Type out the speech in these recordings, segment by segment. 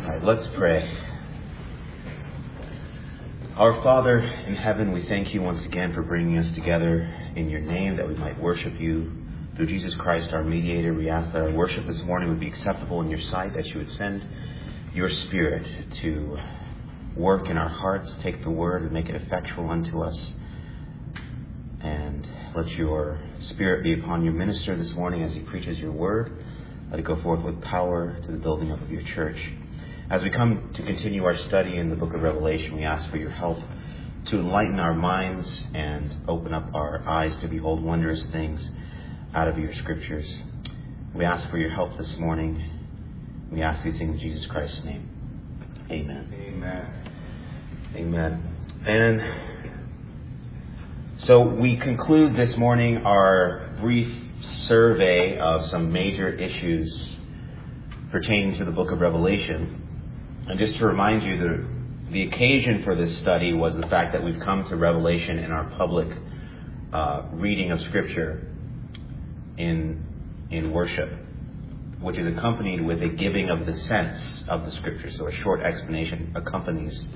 right, let's pray. Our Father in heaven, we thank you once again for bringing us together in your name that we might worship you through Jesus Christ, our mediator. We ask that our worship this morning would be acceptable in your sight, that you would send your Spirit to work in our hearts, take the word and make it effectual unto us. And let your Spirit be upon your minister this morning as he preaches your word. Let it go forth with power to the building up of your church. As we come to continue our study in the book of Revelation, we ask for your help to enlighten our minds and open up our eyes to behold wondrous things out of your scriptures. We ask for your help this morning. We ask these things in Jesus Christ's name. Amen. Amen. Amen. And so we conclude this morning our brief survey of some major issues pertaining to the book of Revelation. And just to remind you, the occasion for this study was the fact that we've come to Revelation in our public reading of Scripture in worship, which is accompanied with a giving of the sense of the Scripture. So a short explanation accompanies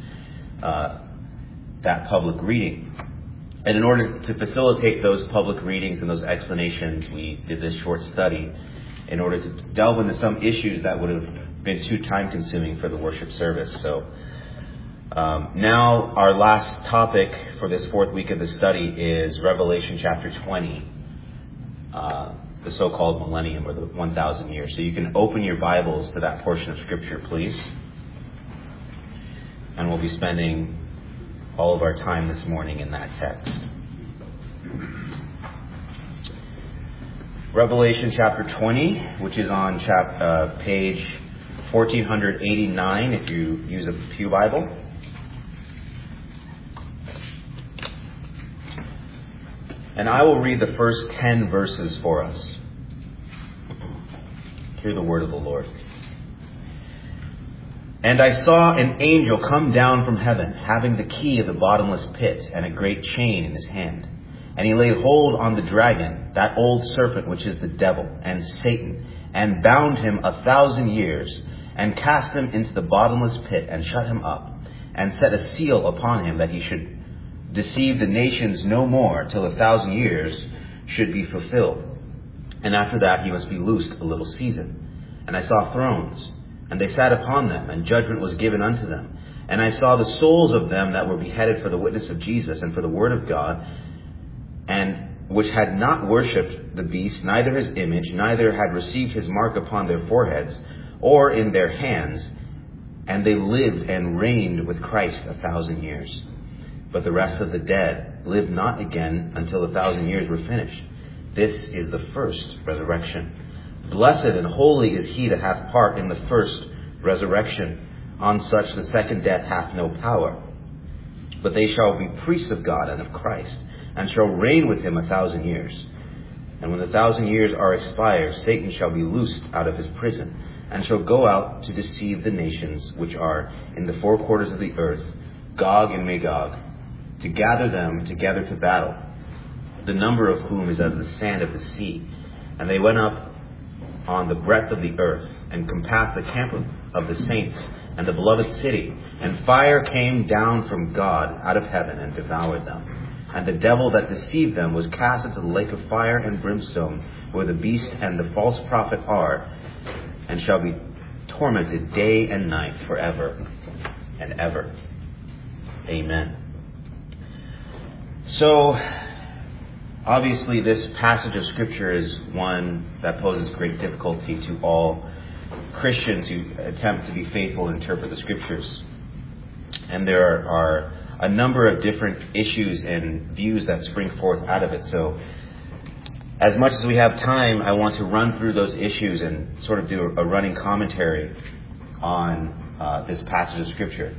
that public reading. And in order to facilitate those public readings and those explanations, we did this short study in order to delve into some issues that would have been too time-consuming for the worship service. So now our last topic for this fourth week of the study is Revelation chapter 20, the so-called millennium, or the 1,000 years. So you can open your Bibles to that portion of Scripture, please. And we'll be spending all of our time this morning in that text. Revelation chapter 20, which is on page 1489 if you use a Pew Bible. And I will read the first 10 verses for us. Hear the word of the Lord. And I saw an angel come down from heaven, having the key of the bottomless pit and a great chain in his hand. And he laid hold on the dragon, that old serpent which is the devil and Satan, and bound him 1,000 years, and cast him into the bottomless pit, and shut him up, and set a seal upon him, that he should deceive the nations no more till 1,000 years should be fulfilled. And after that he must be loosed a little season. And I saw thrones, and they sat upon them, and judgment was given unto them. And I saw the souls of them that were beheaded for the witness of Jesus and for the word of God, and which had not worshipped the beast, neither his image, neither had received his mark upon their foreheads or in their hands. And they lived and reigned with Christ 1,000 years. But the rest of the dead lived not again until 1,000 years were finished. This is the first resurrection. Blessed and holy is he that hath part in the first resurrection. On such the second death hath no power. But they shall be priests of God and of Christ, and shall reign with him 1,000 years. And when the 1,000 years are expired, Satan shall be loosed out of his prison, and shall go out to deceive the nations which are in the four quarters of the earth, Gog and Magog, to gather them together to battle, the number of whom is as the sand of the sea. And they went up on the breadth of the earth, and compassed the camp of the saints and the beloved city. And fire came down from God out of heaven, and devoured them. And the devil that deceived them was cast into the lake of fire and brimstone, where the beast and the false prophet are, and shall be tormented day and night forever and ever. Amen. So, obviously this passage of Scripture is one that poses great difficulty to all Christians who attempt to be faithful and interpret the Scriptures. And there are a number of different issues and views that spring forth out of it. So, as much as we have time, I want to run through those issues and sort of do a running commentary on this passage of Scripture.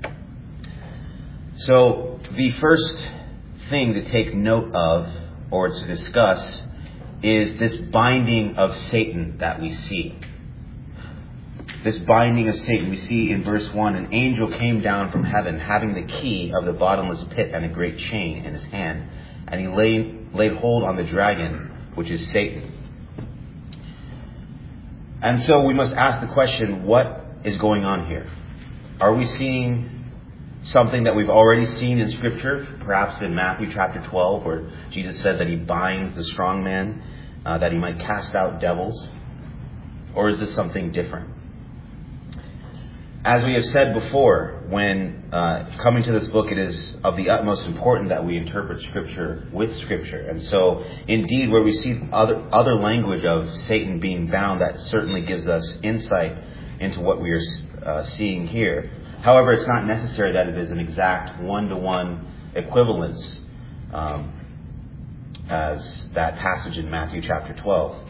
So, the first thing to take note of, or to discuss, is this binding of Satan that we see. This binding of Satan. We see in verse 1, an angel came down from heaven, having the key of the bottomless pit and a great chain in his hand. And he laid hold on the dragon, which is Satan. And so we must ask the question, what is going on here? Are we seeing something that we've already seen in Scripture, perhaps in Matthew chapter 12, where Jesus said that he binds the strong man, that he might cast out devils? Or is this something different? As we have said before, when coming to this book, it is of the utmost importance that we interpret Scripture with Scripture. And so, indeed, where we see other language of Satan being bound, that certainly gives us insight into what we are seeing here. However, it's not necessary that it is an exact one-to-one equivalence as that passage in Matthew chapter 12.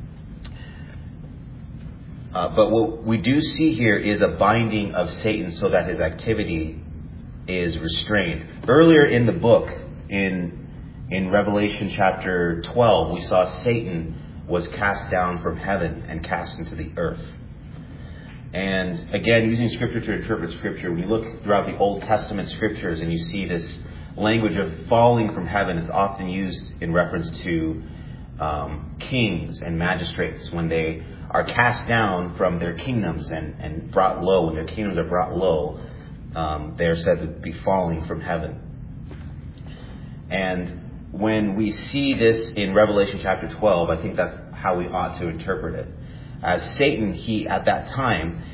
But what we do see here is a binding of Satan so that his activity is restrained. Earlier in the book, in Revelation chapter 12, we saw Satan was cast down from heaven and cast into the earth. And again, using Scripture to interpret Scripture, when you look throughout the Old Testament Scriptures and you see this language of falling from heaven, it's often used in reference to kings and magistrates when they are cast down from their kingdoms and brought low. When their kingdoms are brought low, they are said to be falling from heaven. And when we see this in Revelation chapter 12, I think that's how we ought to interpret it. As Satan, he at that time,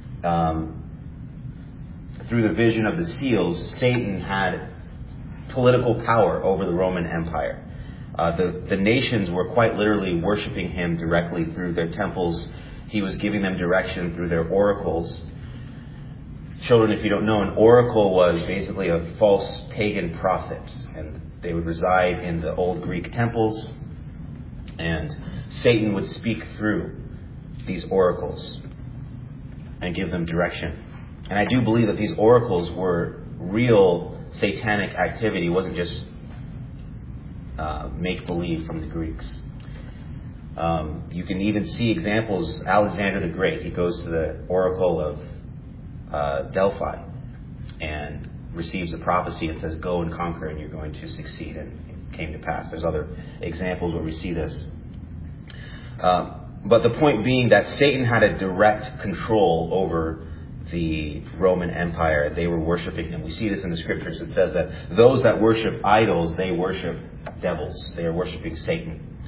through the vision of the seals, Satan had political power over the Roman Empire. The nations were quite literally worshiping him directly through their temples. He was giving them direction through their oracles. Children, if you don't know, an oracle was basically a false pagan prophet. And they would reside in the old Greek temples. And Satan would speak through these oracles and give them direction. And I do believe that these oracles were real satanic activity. It wasn't just make-believe from the Greeks. You can even see examples. Alexander the Great, he goes to the oracle of Delphi and receives a prophecy and says, go and conquer and you're going to succeed. And it came to pass. There's other examples where we see this. But the point being that Satan had a direct control over the Roman Empire. They were worshiping him. We see this in the Scriptures. It says that those that worship idols, they worship devils. They are worshiping Satan.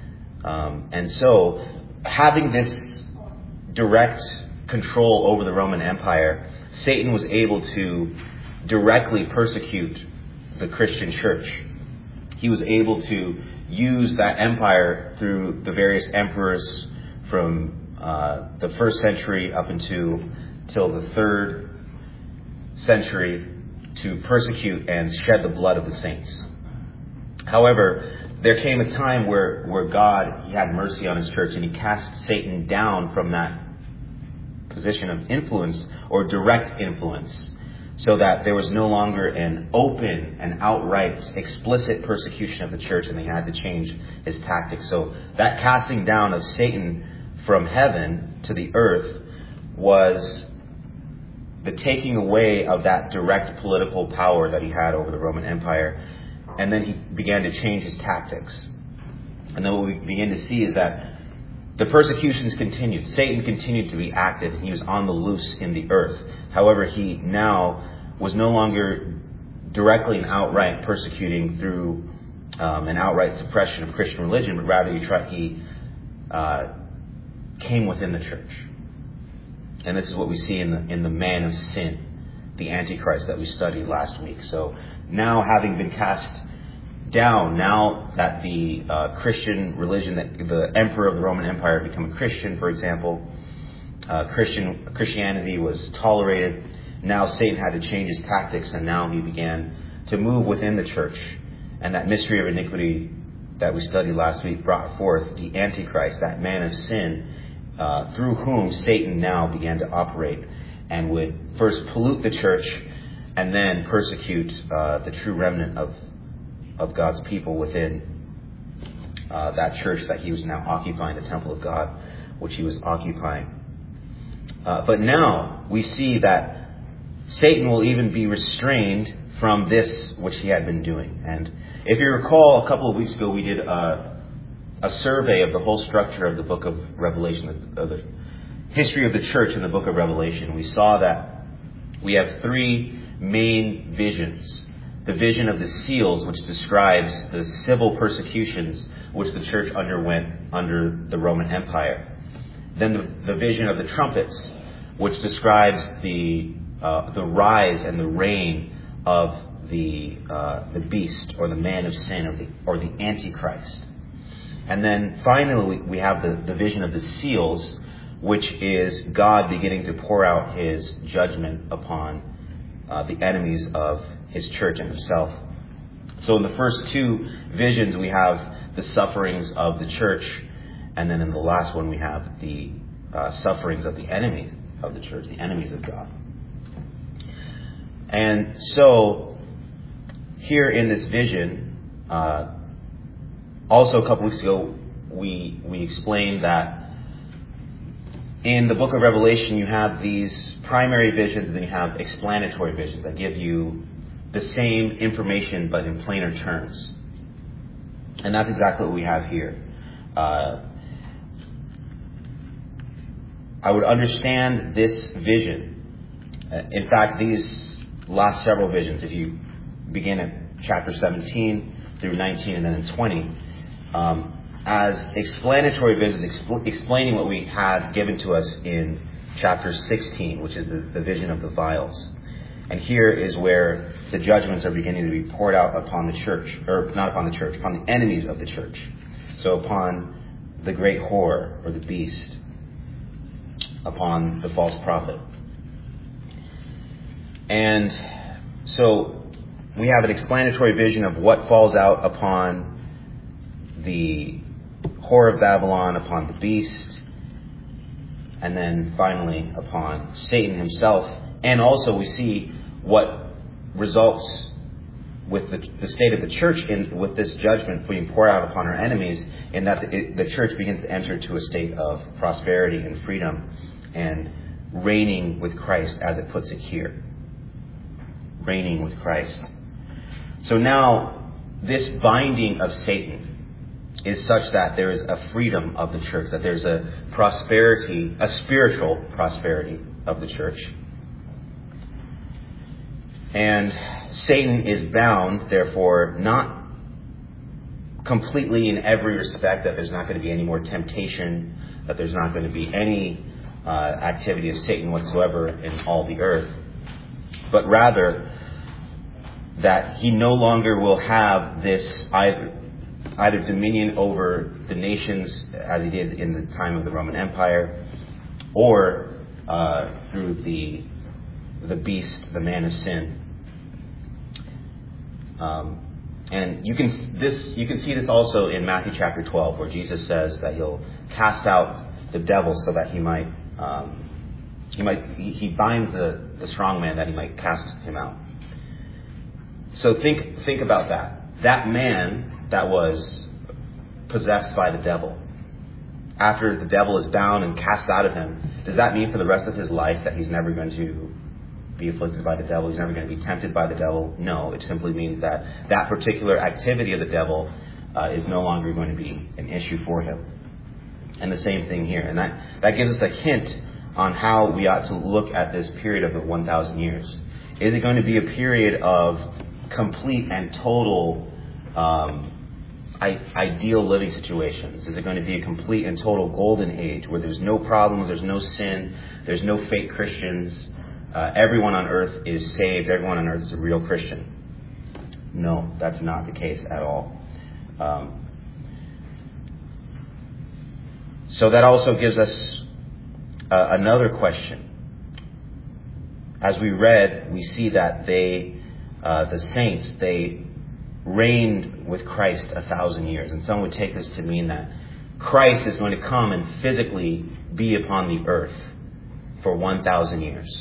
And so, having this direct control over the Roman Empire, Satan was able to directly persecute the Christian church. He was able to use that empire through the various emperors from the 1st century up until the 3rd century to persecute and shed the blood of the saints. However, there came a time where God, he had mercy on his church and he cast Satan down from that position of influence or direct influence, so that there was no longer an open and outright explicit persecution of the church, and they had to change his tactics. So that casting down of Satan from heaven to the earth was the taking away of that direct political power that he had over the Roman Empire. And then he began to change his tactics. And then what we begin to see is that the persecutions continued. Satan continued to be active, and he was on the loose in the earth. However, he now was no longer directly and outright persecuting through an outright suppression of Christian religion, but rather he came within the church. And this is what we see in the man of sin, the Antichrist that we studied last week. So now, having been cast down, now that the Christian religion, that the emperor of the Roman Empire had become a Christian, for example, Christianity was tolerated. Now Satan had to change his tactics, and now he began to move within the church. And that mystery of iniquity that we studied last week brought forth the Antichrist, that man of sin, through whom Satan now began to operate and would first pollute the church and then persecute the true remnant of God's people within that church that he was now occupying, the temple of God, which he was occupying. But now we see that Satan will even be restrained from this which he had been doing. And if you recall, a couple of weeks ago we did a survey of the whole structure of the book of Revelation, of the history of the church in the book of Revelation, we saw that we have three main visions. The vision of the seals, which describes the civil persecutions which the church underwent under the Roman Empire. Then the vision of the trumpets, which describes the rise and the reign of the beast, or the man of sin, or the Antichrist. And then finally we have the vision of the seals, which is God beginning to pour out his judgment upon the enemies of his church and himself. So in the first two visions we have the sufferings of the church, and then in the last one we have the sufferings of the enemies of the church, the enemies of God. And so here in this vision, also a couple weeks ago we explained that in the book of Revelation you have these primary visions, and then you have explanatory visions that give you the same information but in plainer terms. And that's exactly what we have here. I would understand this vision. In fact, these last several visions, if you begin at chapter 17 through 19 and then in 20, as explanatory visions, explaining what we had given to us in chapter 16, which is the vision of the vials. And here is where the judgments are beginning to be poured out upon the church, or not upon the church, upon the enemies of the church. So upon the great whore, or the beast, upon the false prophet. And so we have an explanatory vision of what falls out upon the whore of Babylon, upon the beast, and then finally upon Satan himself. And also we see what results with the state of the church with this judgment being poured out upon our enemies, in that the church begins to enter into a state of prosperity and freedom and reigning with Christ, as it puts it here. Reigning with Christ. So now this binding of Satan is such that there is a freedom of the church, that there's a prosperity, a spiritual prosperity of the church. And Satan is bound, therefore, not completely in every respect, that there's not going to be any more temptation, that there's not going to be any activity of Satan whatsoever in all the earth, but rather that he no longer will have this either dominion over the nations as he did in the time of the Roman Empire, or through the beast, the man of sin. And you can see this also in Matthew chapter 12, where Jesus says that he'll cast out the devil so that he binds the strong man, that he might cast him out. So think about that. That man that was possessed by the devil, after the devil is bound and cast out of him, does that mean for the rest of his life that he's never going to be afflicted by the devil? He's never going to be tempted by the devil? No, it simply means that that particular activity of the devil is no longer going to be an issue for him. And the same thing here. And that gives us a hint on how we ought to look at this period of the 1,000 years. Is it going to be a period of complete and total ideal living situations? Is it going to be a complete and total golden age where there's no problems, there's no sin, there's no fake Christians, everyone on earth is saved, everyone on earth is a real Christian? No, that's not the case at all. So that also gives us another question. As we read, we see that the saints, they reigned with Christ 1,000 years. And some would take this to mean that Christ is going to come and physically be upon the earth for 1,000 years.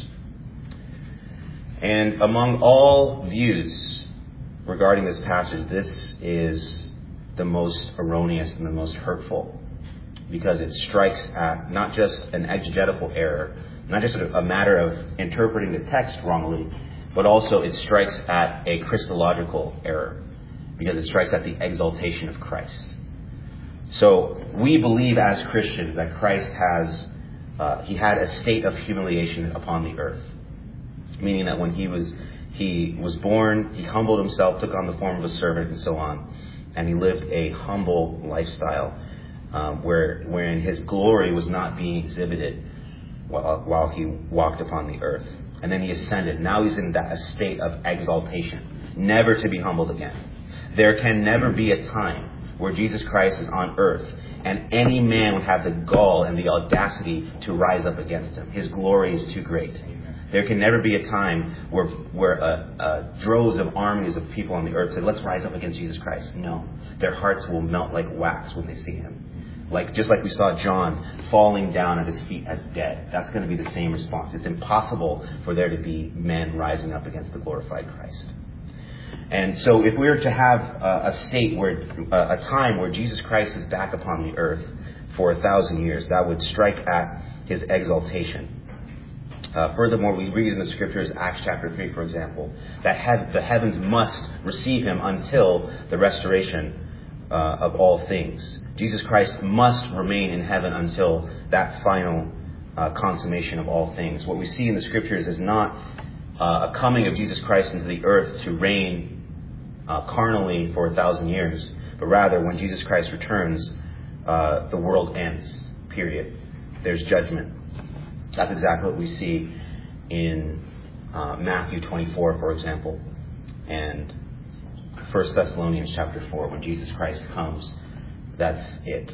And among all views regarding this passage, this is the most erroneous and the most hurtful, because it strikes at not just an exegetical error, not just a matter of interpreting the text wrongly, but also it strikes at a Christological error, because it strikes at the exaltation of Christ. So we believe as Christians that Christ has he had a state of humiliation upon the earth, meaning that when he was born, he humbled himself, took on the form of a servant, and so on, and he lived a humble lifestyle, wherein his glory was not being exhibited while he walked upon the earth. And then he ascended. Now he's in that state of exaltation, never to be humbled again. There can never be a time where Jesus Christ is on earth and any man would have the gall and the audacity to rise up against him. His glory is too great. There can never be a time where droves of armies of people on the earth say, let's rise up against Jesus Christ. No. Their hearts will melt like wax when they see him. Just like we saw John falling down at his feet as dead. That's going to be the same response. It's impossible for there to be men rising up against the glorified Christ. And so if we were to have a time where Jesus Christ is back upon the earth for 1,000 years, that would strike at his exaltation. Furthermore, we read in the scriptures, Acts chapter 3, for example, that the heavens must receive him until the restoration of all things. Jesus Christ must remain in heaven until that final consummation of all things. What we see in the scriptures is not a coming of Jesus Christ into the earth to reign carnally for 1,000 years, but rather when Jesus Christ returns, the world ends, period. There's judgment. That's exactly what we see in Matthew 24, for example, and 1 Thessalonians chapter 4. When Jesus Christ comes, that's it.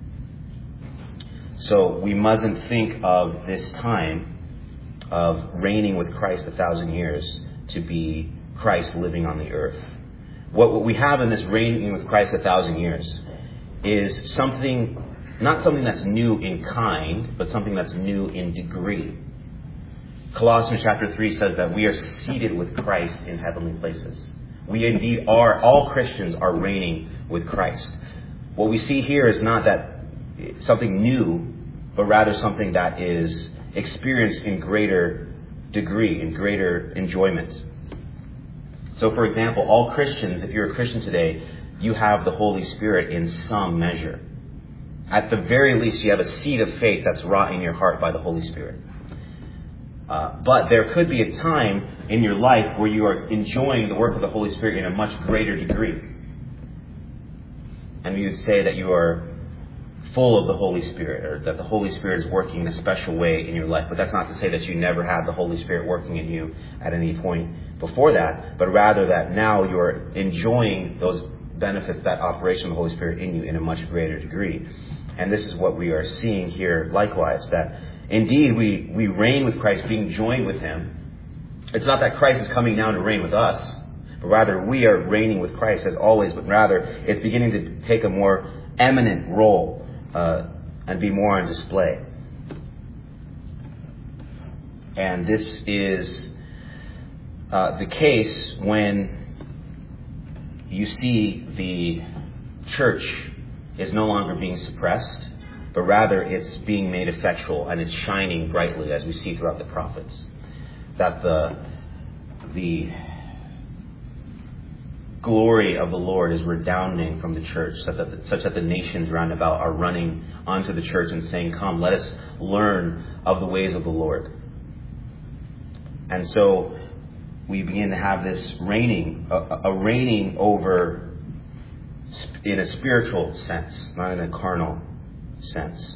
So we mustn't think of this time of reigning with Christ 1,000 years to be Christ living on the earth. What we have in this reigning with Christ 1,000 years is not something that's new in kind, but something that's new in degree. Colossians chapter 3 says that we are seated with Christ in heavenly places. We indeed are, all Christians are reigning with Christ. What we see here is not that something new, but rather something that is experienced in greater degree, in greater enjoyment. So, for example, all Christians, if you're a Christian today, you have the Holy Spirit in some measure. At the very least, you have a seed of faith that's wrought in your heart by the Holy Spirit. But there could be a time in your life where you are enjoying the work of the Holy Spirit in a much greater degree. And we would say that you are full of the Holy Spirit, or that the Holy Spirit is working in a special way in your life. But that's not to say that you never had the Holy Spirit working in you at any point before that, but rather that now you're enjoying those benefits, that operation of the Holy Spirit in you in a much greater degree. And this is what we are seeing here likewise, that indeed we reign with Christ, being joined with him. It's not that Christ is coming down to reign with us, but rather we are reigning with Christ as always, but rather it's beginning to take a more eminent role and be more on display. And this is the case when you see the church is no longer being suppressed, but rather it's being made effectual and it's shining brightly, as we see throughout the prophets. That the glory of the Lord is redounding from the church, such that the nations round about are running onto the church and saying, "Come, let us learn of the ways of the Lord." And so we begin to have this reigning, a reigning over in a spiritual sense, not in a carnal sense.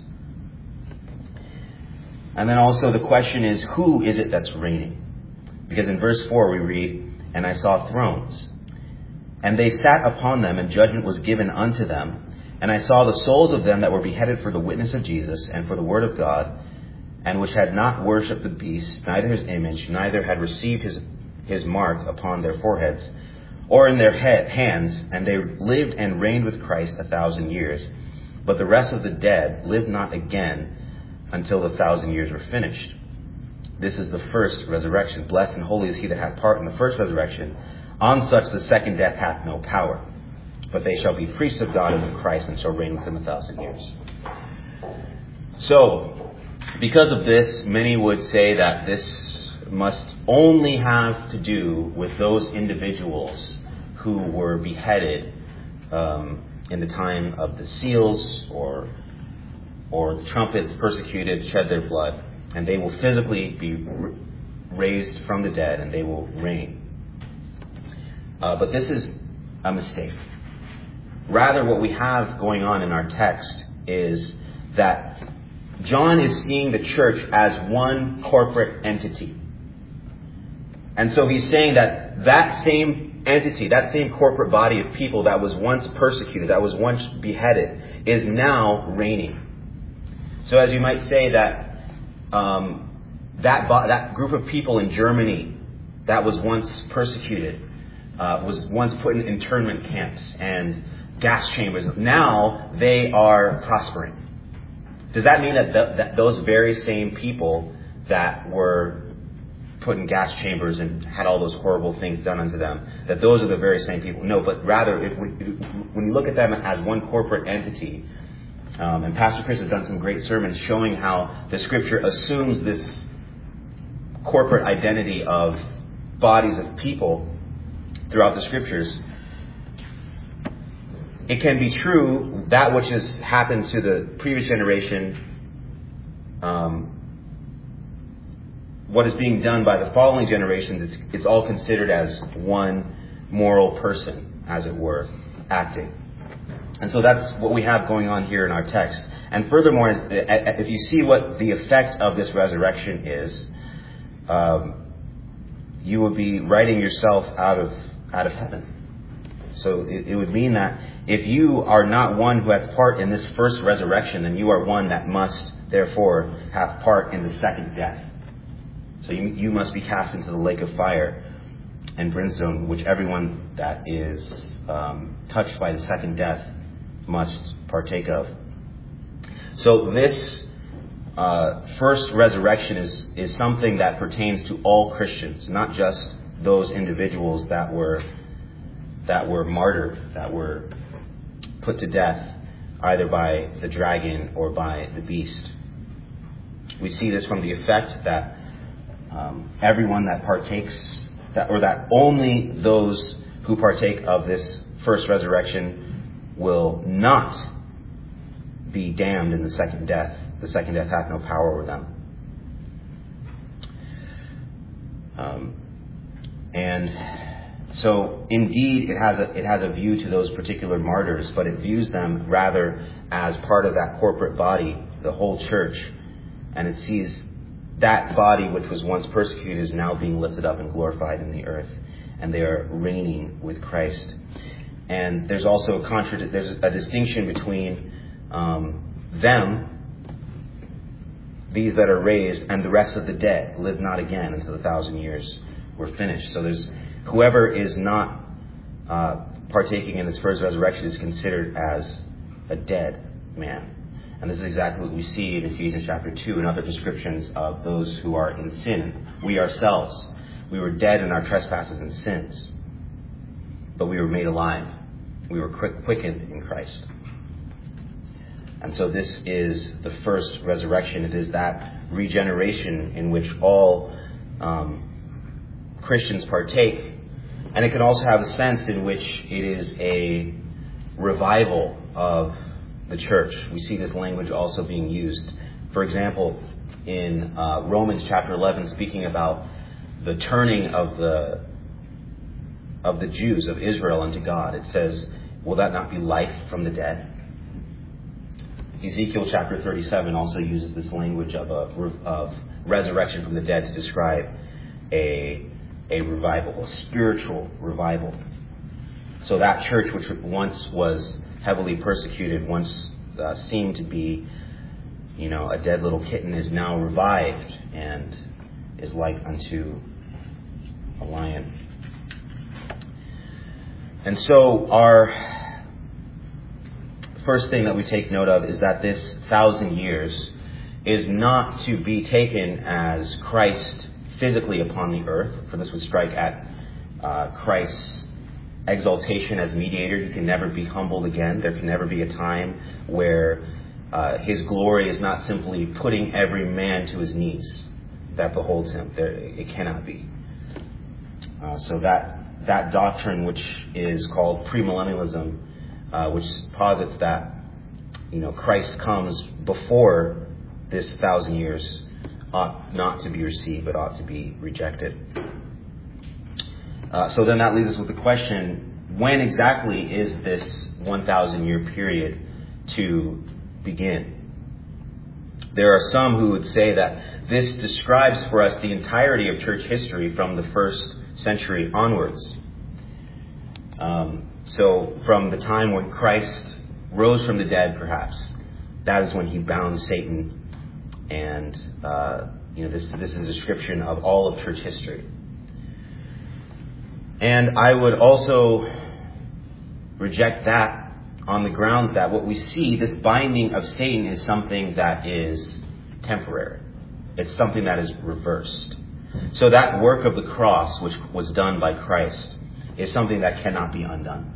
And then also the question is, who is it that's reigning? Because in verse 4 we read, "And I saw thrones, and they sat upon them, and judgment was given unto them. And I saw the souls of them that were beheaded for the witness of Jesus and for the word of God, and which had not worshipped the beast, neither his image, neither had received his mark upon their foreheads or in their hands, and they lived and reigned with Christ 1,000 years. But the rest of the dead lived not again until the 1,000 years were finished. This is the first resurrection. Blessed and holy is he that hath part in the first resurrection. On such the second death hath no power. But they shall be priests of God and of Christ, and shall reign with him 1,000 years." So, because of this, many would say that this must only have to do with those individuals who were beheaded in the time of the seals, or or the trumpets persecuted, shed their blood, and they will physically be raised from the dead, and they will reign. But this is a mistake. Rather, what we have going on in our text is that John is seeing the church as one corporate entity. And so he's saying that same entity, that same corporate body of people that was once persecuted, that was once beheaded, is now reigning. So as you might say that that group of people in Germany that was once persecuted was once put in internment camps and gas chambers. Now they are prospering. Does that mean that those very same people that were put in gas chambers and had all those horrible things done unto them, that those are the very same people? No, but rather, when you look at them as one corporate entity, and Pastor Chris has done some great sermons showing how the Scripture assumes this corporate identity of bodies of people throughout the Scriptures. It can be true that which has happened to the previous generation, what is being done by the following generations, it's all considered as one moral person, as it were, acting. And so that's what we have going on here in our text. And furthermore, if you see what the effect of this resurrection is, you would be writing yourself out of heaven. So it would mean that if you are not one who hath part in this first resurrection, then you are one that must therefore have part in the second death. So you must be cast into the lake of fire and brimstone, which everyone that is touched by the second death must partake of. So this first resurrection is something that pertains to all Christians, not just those individuals that were martyred, that were put to death either by the dragon or by the beast. We see this from the effect that everyone that partakes, that only those who partake of this first resurrection will not be damned in the second death. The second death hath no power over them. And so, indeed, it has a view to those particular martyrs, but it views them rather as part of that corporate body, the whole church, and it sees that body which was once persecuted is now being lifted up and glorified in the earth, and they are reigning with Christ. And there's also there's a distinction between them, these that are raised, and the rest of the dead live not again until the 1,000 years were finished. So there's whoever is not partaking in this first resurrection is considered as a dead man. And this is exactly what we see in Ephesians chapter 2 and other descriptions of those who are in sin. We ourselves, we were dead in our trespasses and sins, but we were made alive. We were quickened in Christ. And so this is the first resurrection. It is that regeneration in which all Christians partake. And it can also have a sense in which it is a revival of the church. We see this language also being used. For example, in Romans chapter 11, speaking about the turning of the Jews, of Israel, unto God, it says, will that not be life from the dead? Ezekiel chapter 37 also uses this language of resurrection from the dead to describe a revival, a spiritual revival. So that church which once was heavily persecuted, once seemed to be, a dead little kitten, is now revived and is like unto a lion. And so our first thing that we take note of is that this 1,000 years is not to be taken as Christ physically upon the earth, for this would strike at Christ's exaltation as mediator. He can never be humbled again. There can never be a time where his glory is not simply putting every man to his knees that beholds him. It cannot be. So that doctrine, which is called premillennialism, which posits that Christ comes before this 1,000 years ought not to be received, but ought to be rejected. So then that leaves us with the question, when exactly is this 1,000-year period to begin? There are some who would say that this describes for us the entirety of church history from the first century onwards. So from the time when Christ rose from the dead, perhaps, that is when he bound Satan. And this is a description of all of church history. And I would also reject that on the grounds that what we see, this binding of Satan, is something that is temporary. It's something that is reversed. So that work of the cross, which was done by Christ, is something that cannot be undone.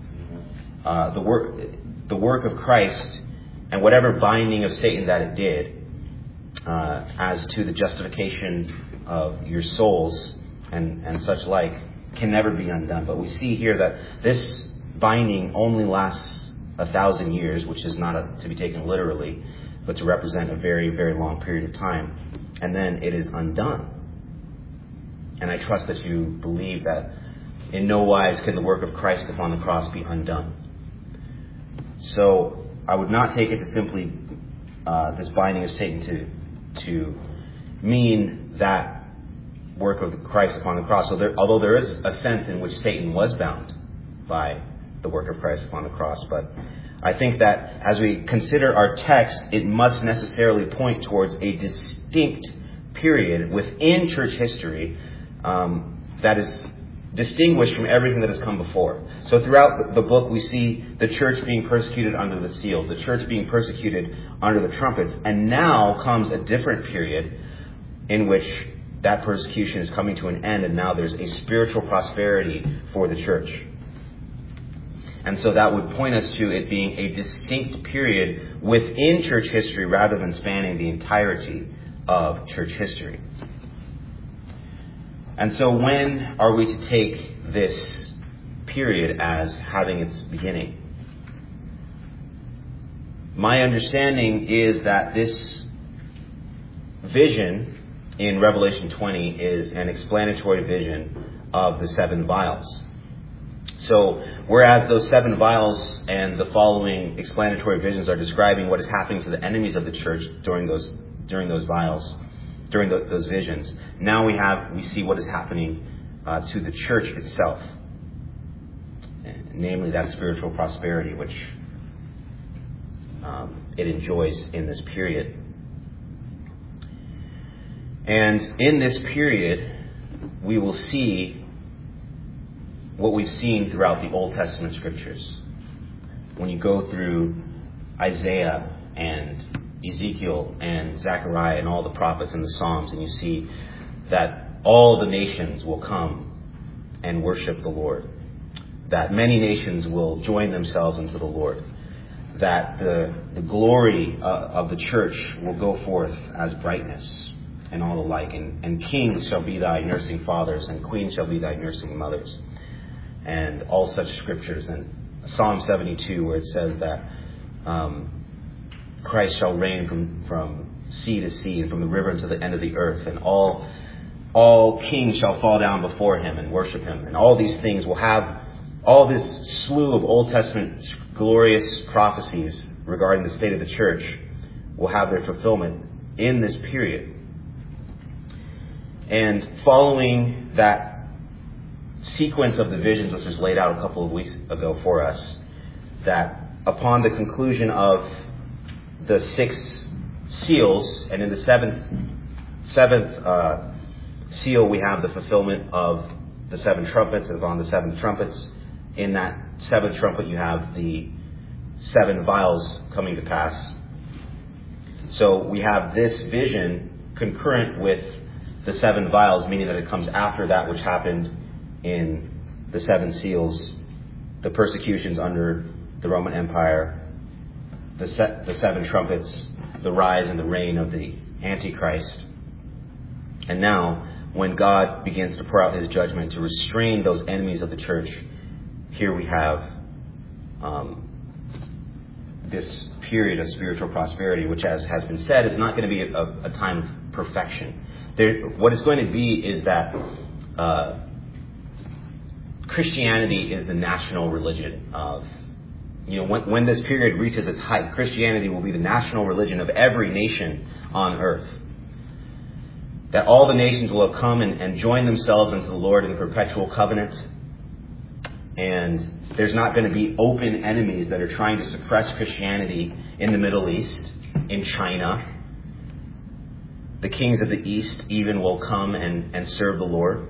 The work of Christ and whatever binding of Satan that it did, as to the justification of your souls and such like, can never be undone. But we see here that this binding only lasts 1,000 years, which is not to be taken literally, but to represent a very, very long period of time. And then it is undone. And I trust that you believe that in no wise can the work of Christ upon the cross be undone. So I would not take it to simply this binding of Satan to mean that work of Christ upon the cross. So although there is a sense in which Satan was bound by the work of Christ upon the cross, but I think that as we consider our text, it must necessarily point towards a distinct period within church history that is distinguished from everything that has come before. So throughout the book, we see the church being persecuted under the seals, the church being persecuted under the trumpets, and now comes a different period in which that persecution is coming to an end, and now there's a spiritual prosperity for the church. And so that would point us to it being a distinct period within church history rather than spanning the entirety of church history. And so when are we to take this period as having its beginning? My understanding is that this vision in Revelation 20 is an explanatory vision of the 7 vials. So whereas those 7 vials and the following explanatory visions are describing what is happening to the enemies of the church during those vials, during those visions, now we see what is happening to the church itself, namely that spiritual prosperity which it enjoys in this period. And in this period, we will see what we've seen throughout the Old Testament scriptures. When you go through Isaiah and Ezekiel and Zechariah and all the prophets and the Psalms, and you see that all the nations will come and worship the Lord, that many nations will join themselves unto the Lord, that the glory of the church will go forth as brightness and all the like, and kings shall be thy nursing fathers, and queens shall be thy nursing mothers, and all such scriptures. And Psalm 72, where it says that Christ shall reign from sea to sea, and from the river to the end of the earth, and all kings shall fall down before him and worship him. And all these things will have, all this slew of Old Testament glorious prophecies regarding the state of the church will have their fulfillment in this period. And following that sequence of the visions which was laid out a couple of weeks ago for us, that upon the conclusion of the 6 seals, and in the seventh seal we have the fulfillment of the 7 trumpets, and on the 7 trumpets, in that 7th trumpet you have the 7 vials coming to pass. So we have this vision concurrent with the 7 vials, meaning that it comes after that which happened in the 7 seals, the persecutions under the Roman Empire, the 7 trumpets, the rise and the reign of the Antichrist. And now, when God begins to pour out his judgment to restrain those enemies of the church, here we have this period of spiritual prosperity, which, as has been said, is not going to be a time of perfection. What it's going to be is that Christianity is the national religion of, when this period reaches its height, Christianity will be the national religion of every nation on earth. That all the nations will have come and joined themselves unto the Lord in the perpetual covenant. And there's not going to be open enemies that are trying to suppress Christianity in the Middle East, in China. The kings of the East even will come and serve the Lord.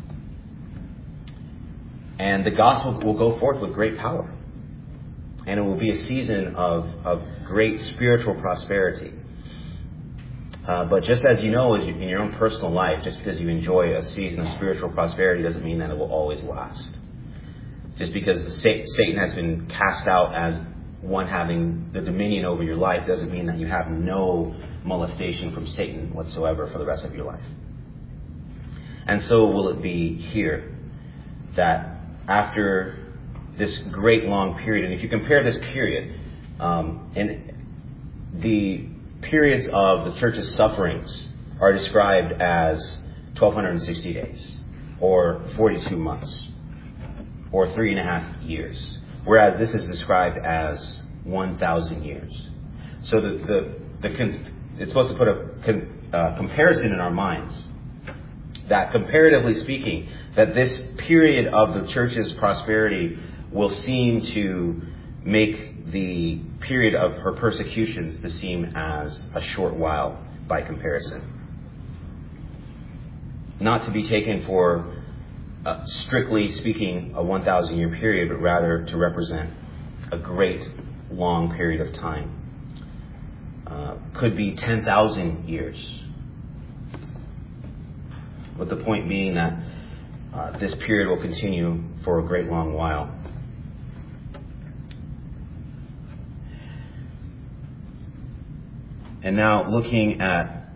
And the gospel will go forth with great power. And it will be a season of great spiritual prosperity. But just as you know, in your own personal life, just because you enjoy a season of spiritual prosperity doesn't mean that it will always last. Just because Satan has been cast out as one having the dominion over your life doesn't mean that you have no molestation from Satan whatsoever for the rest of your life. And so will it be here, that after this great long period, and if you compare this period, in the periods of the church's sufferings are described as 1,260 days, or 42 months, or 3.5 years, whereas this is described as 1,000 years. So it's supposed to put a comparison in our minds, that comparatively speaking, that this period of the church's prosperity will seem to make the period of her persecutions to seem as a short while by comparison. Not to be taken for, strictly speaking, a 1,000-year period, but rather to represent a great long period of time. Could be 10,000 years. With the point being that this period will continue for a great long while. And now looking at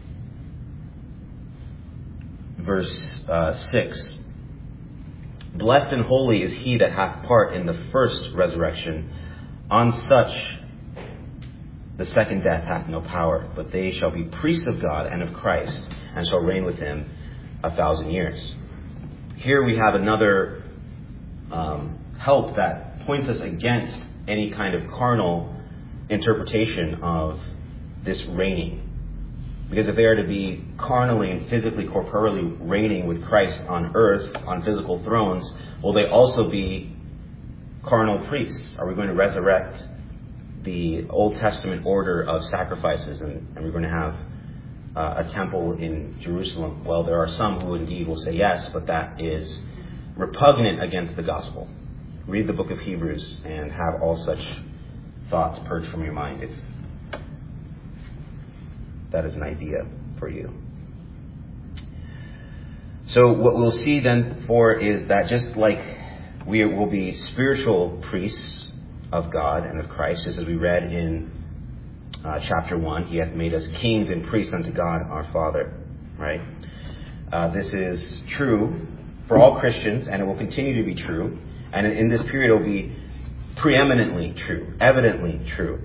verse 6. Blessed and holy is he that hath part in the first resurrection. On such the second death hath no power, but they shall be priests of God and of Christ, and shall reign with him 1,000 years. Here we have another help that points us against any kind of carnal interpretation of this reigning. Because if they are to be carnally and physically, corporeally reigning with Christ on earth, on physical thrones, will they also be carnal priests? Are we going to resurrect the Old Testament order of sacrifices and we're going to have a temple in Jerusalem? Well, there are some who indeed will say yes, but that is repugnant against the gospel. Read the book of Hebrews and have all such thoughts purged from your mind, if that is an idea for you. So what we'll see then is that just like we will be spiritual priests of God and of Christ, just as we read in chapter 1, he hath made us kings and priests unto God our Father. Right? This is true for all Christians, and it will continue to be true. And in this period, it will be preeminently true, evidently true,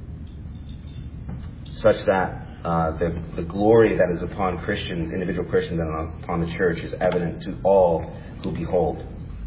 such that the glory that is upon Christians, individual Christians, and upon the church is evident to all who behold.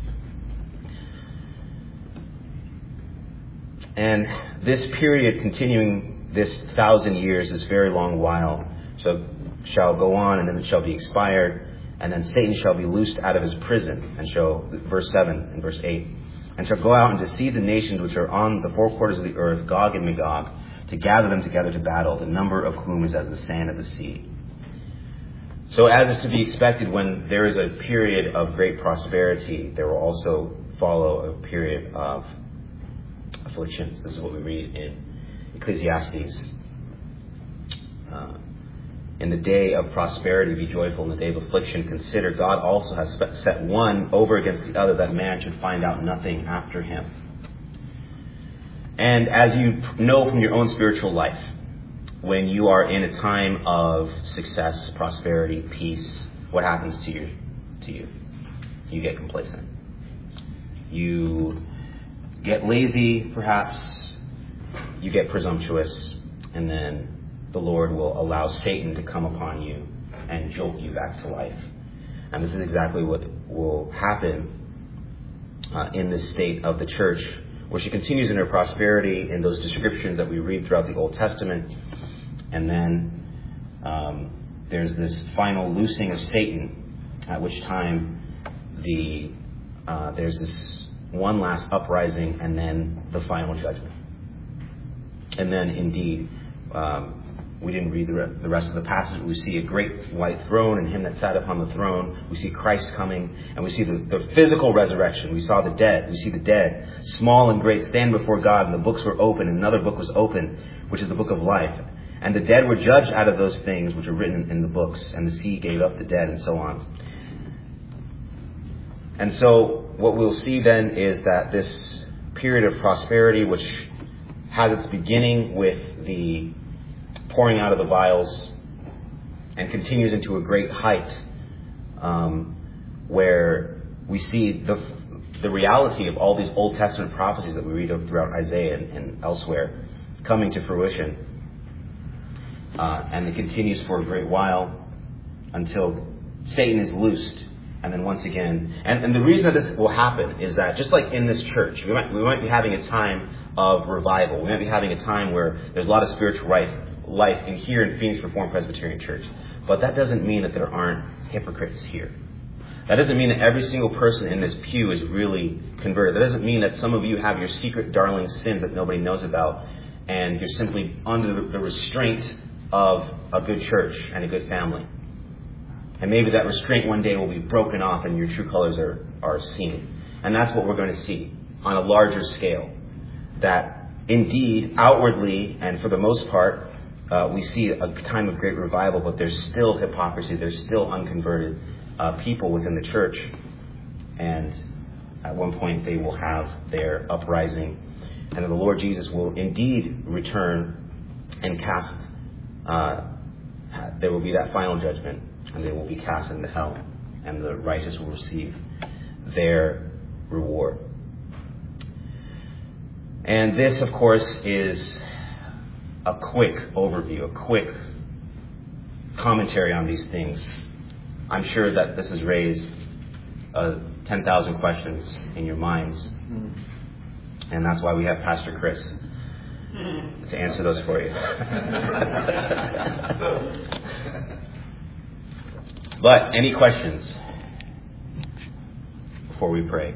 And this period continuing this 1,000 years, this very long while, shall go on, and then it shall be expired, and then Satan shall be loosed out of his prison, and verse 7 and verse 8, and shall go out and deceive the nations which are on the four quarters of the earth, Gog and Magog, to gather them together to battle, the number of whom is as the sand of the sea. So as is to be expected, when there is a period of great prosperity, there will also follow a period of afflictions. This is what we read in Ecclesiastes. In the day of prosperity be joyful, in the day of affliction consider. God also has set one over against the other, that man should find out nothing after him. And as you know from your own spiritual life, when you are in a time of success, prosperity, peace, what happens to you? You get complacent. You get lazy, perhaps. you get presumptuous, and then the Lord will allow Satan to come upon you and jolt you back to life. And this is exactly what will happen in this state of the church, where she continues in her prosperity in those descriptions that we read throughout the Old Testament. And then there's this final loosing of Satan, at which time there's this one last uprising and then the final judgment. And then indeed, we didn't read the rest of the passage. We see a great white throne and him that sat upon the throne. We see Christ coming, and we see the physical resurrection. We saw the dead. We see the dead, small and great, stand before God, and the books were open, and another book was open, which is the book of life. And the dead were judged out of those things which are written in the books, and the sea gave up the dead, and so on. And so what we'll see then is that this period of prosperity, which has its beginning with the pouring out of the vials and continues into a great height, where we see the reality of all these Old Testament prophecies that we read of throughout Isaiah and elsewhere coming to fruition. And it continues for a great while until Satan is loosed. And then once again, and the reason that this will happen is that just like in this church, we might be having a time of revival. We might be having a time where there's a lot of spiritual life here in Phoenix Reformed Presbyterian Church. But that doesn't mean that there aren't hypocrites here. That doesn't mean that every single person in this pew is really converted. That doesn't mean that some of you have your secret darling sins that nobody knows about, and you're simply under the restraint of a good church and a good family. And maybe that restraint one day will be broken off and your true colors are seen. And that's what we're going to see on a larger scale. That indeed, outwardly, and for the most part, we see a time of great revival, but there's still hypocrisy. There's still unconverted people within the church. And at one point they will have their uprising. And then the Lord Jesus will indeed return and cast, there will be that final judgment. And they will be cast into hell, and the righteous will receive their reward. And this, of course, is a quick overview, a quick commentary on these things. I'm sure that this has raised 10,000 questions in your minds, and that's why we have Pastor Chris to answer those for you. But any questions before we pray?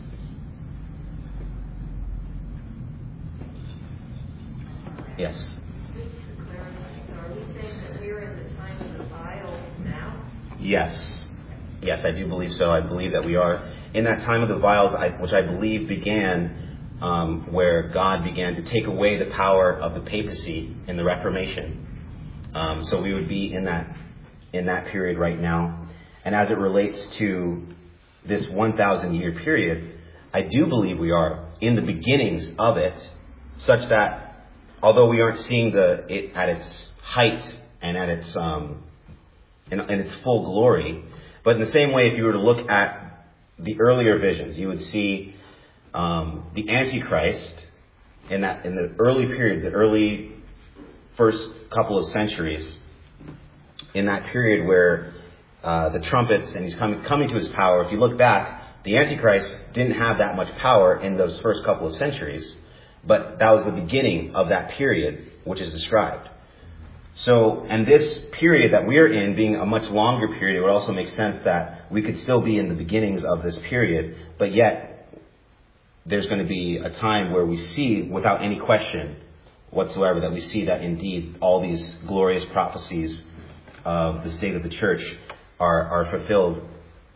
Yes. Just to clarify, are we saying that we're in the time of the vials now? Yes, I do believe so. I believe that we are in that time of the vials, which I believe began where God began to take away the power of the papacy in the Reformation. So we would be in that period right now. And as it relates to this 1,000-year period, I do believe we are in the beginnings of it, such that although we aren't seeing it at its height and at its in its full glory, but in the same way, if you were to look at the earlier visions, you would see the Antichrist in the early period, the early first couple of centuries. In that period where the trumpets, and he's coming to his power. If you look back, the Antichrist didn't have that much power in those first couple of centuries, but that was the beginning of that period which is described. So, and this period that we're in being a much longer period, it would also make sense that we could still be in the beginnings of this period, but yet there's going to be a time where we see, without any question whatsoever, that we see that indeed all these glorious prophecies of the state of the church are fulfilled.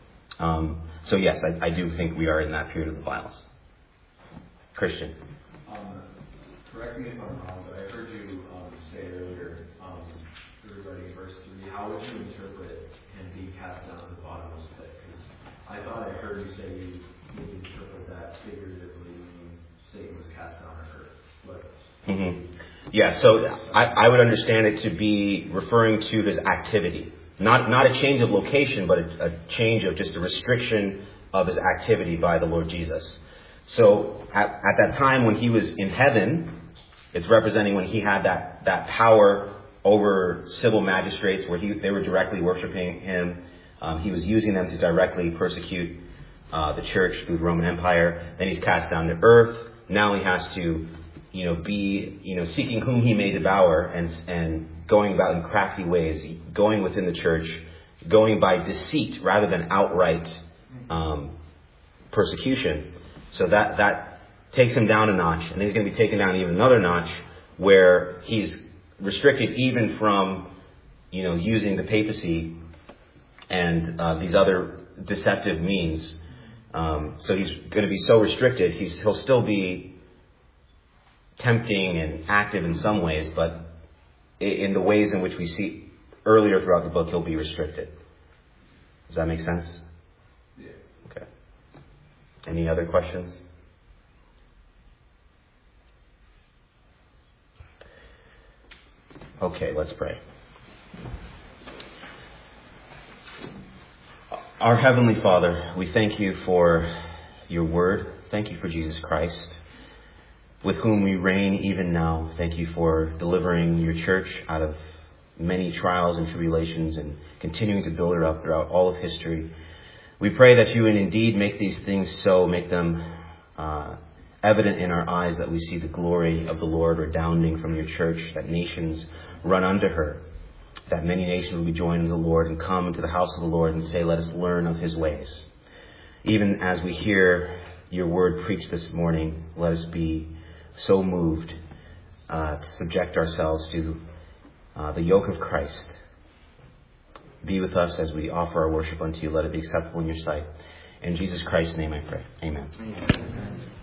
So yes, I do think we are in that period of the vials. Christian. Correct me if I'm wrong, but I heard you say earlier, regarding verse 3, how would you interpret him being cast down to the bottomless pit? Because I thought I heard you say you would interpret that figuratively, meaning Satan was cast down on earth. Mm-hmm. Yeah, so I would understand it to be referring to this activity. Not a change of location, but a change of just a restriction of his activity by the Lord Jesus. So at that time when he was in heaven, It's representing when he had that power over civil magistrates where they were directly worshiping him. He was using them to directly persecute the church through the Roman Empire. Then he's cast down to earth. Now he has to, be, seeking whom he may devour and going about in crafty ways, going within the church, going by deceit rather than outright persecution. So that takes him down a notch. And then he's going to be taken down even another notch where he's restricted even from, using the papacy and these other deceptive means. So he's going to be so restricted. He'll still be tempting and active in some ways, but in the ways in which we see earlier throughout the book, he'll be restricted. Does that make sense? Yeah. Okay. Any other questions? Okay, let's pray. Our Heavenly Father, we thank you for your word. Thank you for Jesus Christ, with whom we reign even now. Thank you for delivering your church out of many trials and tribulations and continuing to build her up throughout all of history. We pray that you would indeed make these things so, make them evident in our eyes, that we see the glory of the Lord redounding from your church, that nations run unto her, that many nations will be joined to the Lord and come into the house of the Lord and say, let us learn of his ways. Even as we hear your word preached this morning, let us be so moved to subject ourselves to the yoke of Christ. Be with us as we offer our worship unto you. Let it be acceptable in your sight. In Jesus Christ's name I pray. Amen.